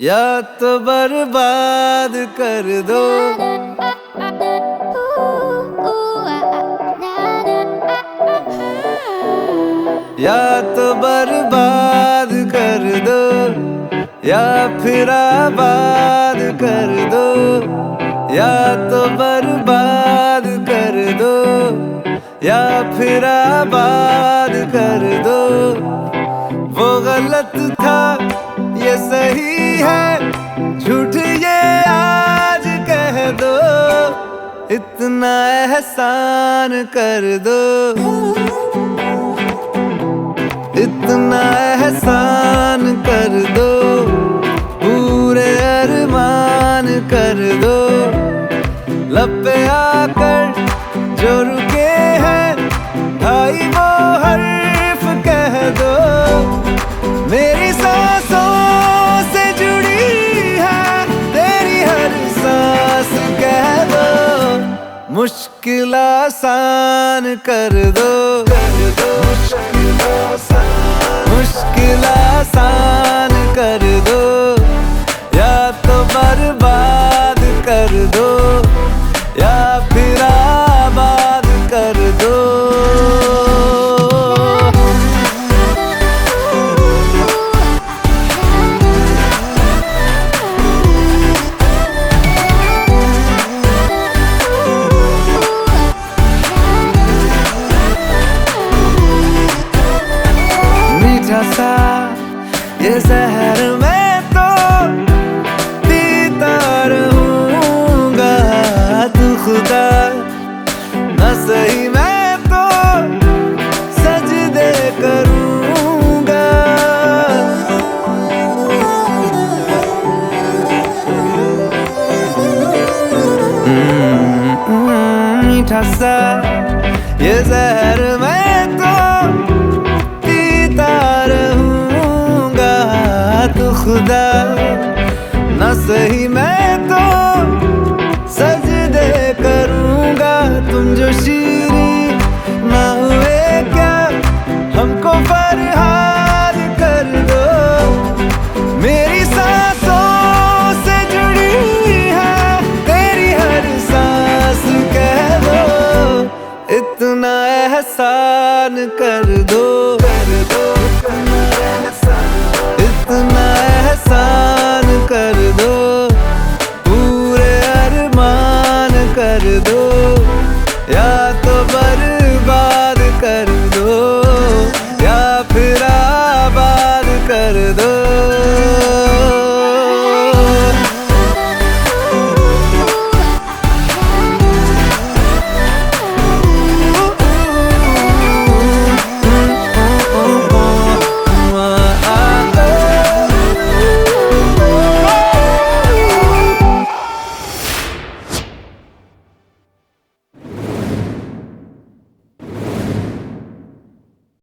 या तो बर्बाद कर दो, या तो बर्बाद कर दो, या फिर आबाद कर दो। या तो बर्बाद कर दो, या फिर आबाद कर दो। वो गलत था ये सही है, झूठ ये आज कह दो। इतना एहसान कर दो, इतना एहसान कर दो, पूरे अरमान कर दो। लब पे आकर जो रुके हैं भाई वो हर्फ कह दो। मेरी सांसों से जुड़ी है तेरी हर सांस कह दो। मुश्किल आसान कर दो, मुश्किल आसान कर दो। या तो बर्बाद कर दो, या फिर आबाद कर दो। मीठा सा ये जहर मैं तो पीता रहूंगा, तू खुदा न सही मैं तो सजदे करूंगा। मीठा सा ये जहर मैं तो पीता रहूंगा, तू खुदा न सही मैं तो सजदे करूंगा। तुम जो शीरीं ना हुए क्या हमको फरहाद कर दो। मेरी सांसों से जुड़ी है तेरी हर सांस कह दो। इतना एहसान कर दो, इतना एहसान